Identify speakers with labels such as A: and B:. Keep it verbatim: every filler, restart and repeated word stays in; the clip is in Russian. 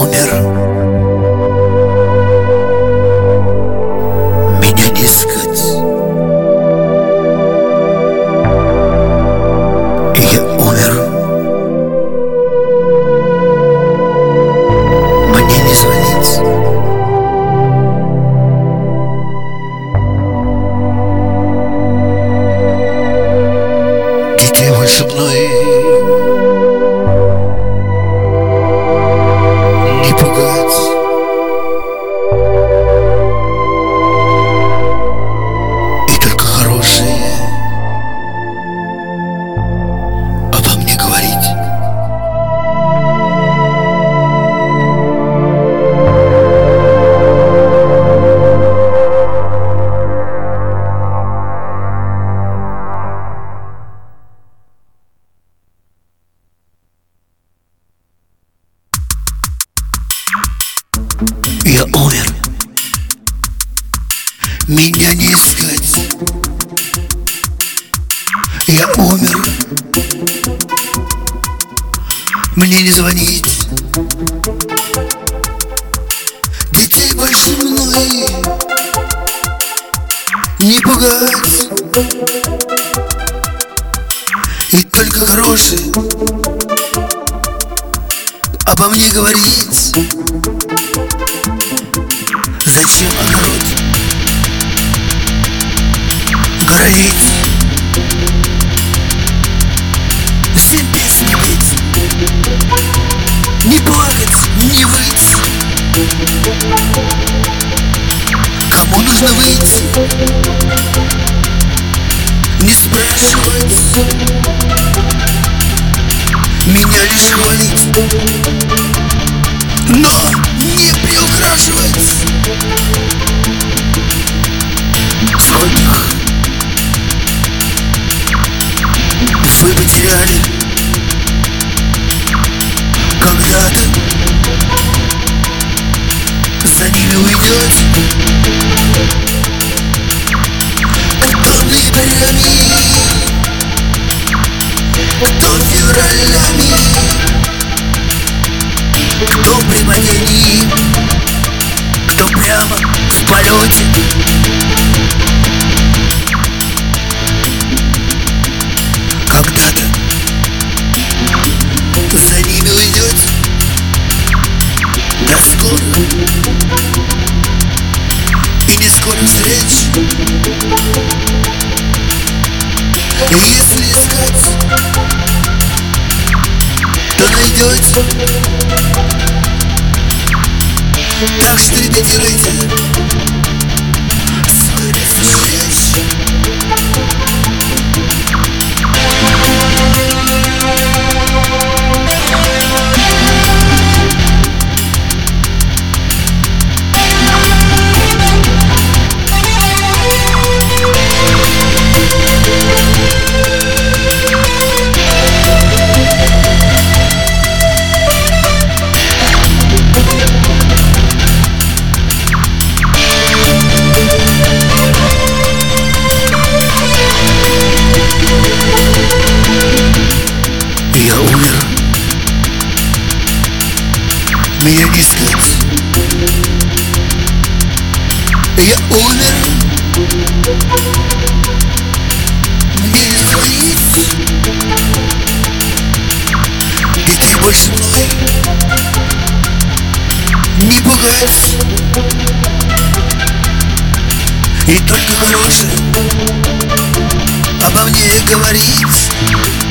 A: умер, меня не искать. Я умер, мне не звонить. Детей больше мной не пугать. И только хорошие обо мне говорить. Я умер, меня не искать. Я умер, мне не звонить. Детей больше мной не пугать. И только хорошие обо мне говорить. Зачем огород гореть? Всем песни петь, не плакать, не выть. Кому нужно выйти, не спрашивать. Меня лишь хвалить, но не приукрашивать. Сколько вы потеряли когда-то, за ними уйдет. Кто ноябрями, кто февралями, кто при падении, кто прямо в полете. Когда-то за ними уйдет. Да скоро и не скоро встреч. Если искать, то найдете. Так что репетируйте свой речь. Я умер, меня не искать. Я умер, мне не звонить. Детей больше мной не пугать. И только хорошее обо мне говорить.